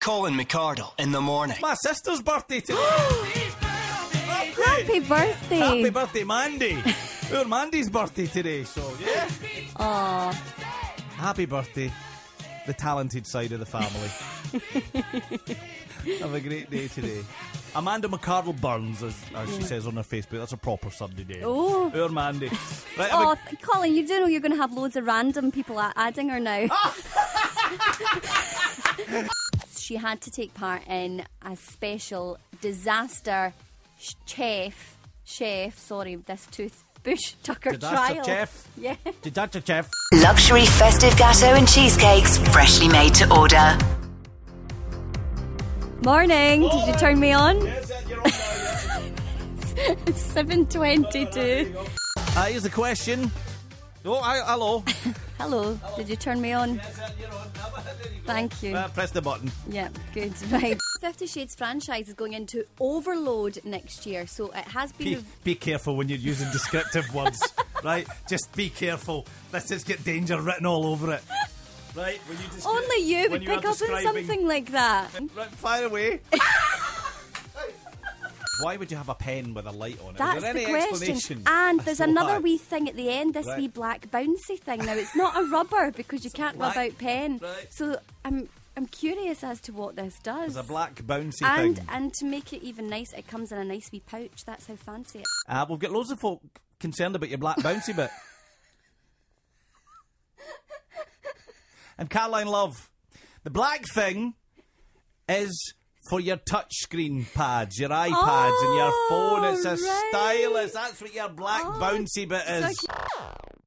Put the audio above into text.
Colin McCardle in the morning. My sister's birthday today. Happy birthday. Happy birthday, Mandy. Poor Mandy's birthday today, so yeah. Aw. Happy birthday, the talented side of the family. Have a great day today. Amanda McCardle Burns, as she says on her Facebook. That's a proper Sunday day. Oh. Poor Mandy. Right, Oh, Colin, you do know you're going to have loads of random people adding her now. She had to take part in a special disaster this toothbrush tucker trial. Chef. Yeah. Disaster chef. Luxury festive gatto and cheesecakes, freshly made to order. Morning. Did you turn me on? Yes, you're on now, yeah. It's 7:22. Here's the question. Oh, hello. Hello. Did you turn me on? Yes, you're on. There you go. Thank you. Press the button. Yeah, good. Right. 50 Shades franchise is going into overload next year, so it has been... Be careful when you're using descriptive words, right? Just be careful. This has got danger written all over it. Right? When you Only you would pick up on something like that. Right, fire away. Why would you have a pen with a light on it? That's Is there any the question. explanation? And there's as to another why? wee thing at the end, this Right. wee black bouncy thing. Now, it's not a rubber because you can't rub black- out pen. Right. So I'm curious as to what this does. There's a black bouncy and thing. and to make it even nice, it comes in a nice wee pouch. That's how fancy it is. We've got loads of folk concerned about your black bouncy bit. And Caroline Love, the black thing is for your touchscreen pads, your iPads and your phone. It's a right. stylus. That's what your black bouncy bit is. So